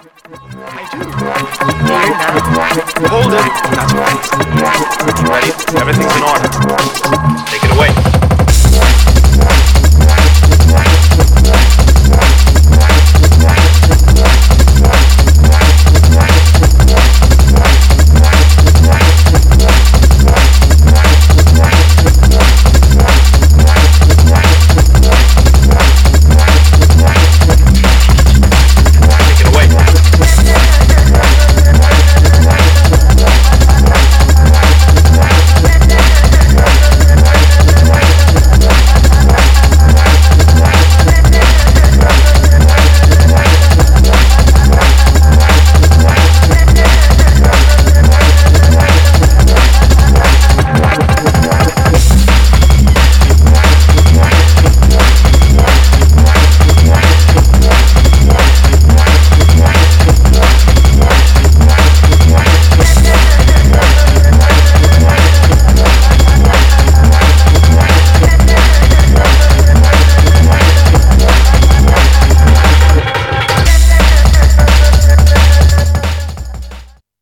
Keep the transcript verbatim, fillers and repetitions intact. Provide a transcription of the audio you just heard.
I do. Here now. Hold it. That's right. You ready? Everything's in order.